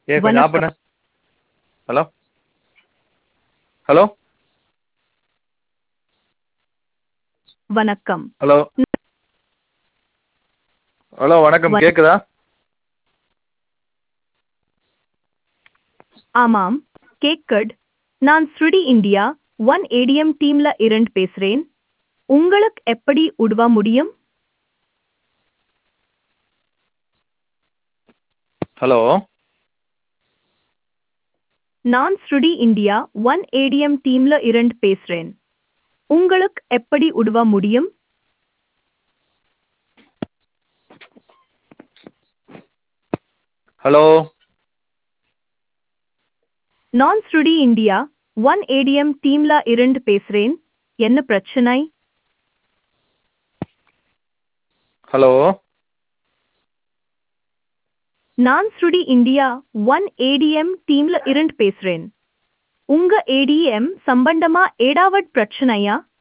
ஏ கொஞ்சம் ஆஃப் வணக்கம் பண்ணு. ஹலோ ஹலோ வணக்கம். ஹலோ ஹலோ வணக்கம், வ- கேக்குதா? ஆமாம், கேக்கட். நான் ஸ்ருடி இந்தியா ஒன் ஏடிஎம் டீம்ல இருந்து பேசுறேன். உங்களுக்கு எப்படி உதவ முடியும்? ஹலோ நான் ஸ்ருடி இந்தியா ஒன் ஏடிஎம் டீம்ல இருந்து பேசுறேன். உங்களுக்கு எப்படி உதவ முடியும்? ஹலோ நான் ஸ்ருடி இந்தியா ஒன் ஏடிஎம் டீம்ல இருந்து பேசுறேன். என்ன பிரச்சனை? ஹலோ நான் ஸ்ருடி இந்தியா ஒன் ஏடிஎம் டீம்ல இருந்து பேசுறேன். உங்க ஏடிஎம் சம்பந்தமா ஏதாவது பிரச்சனையா?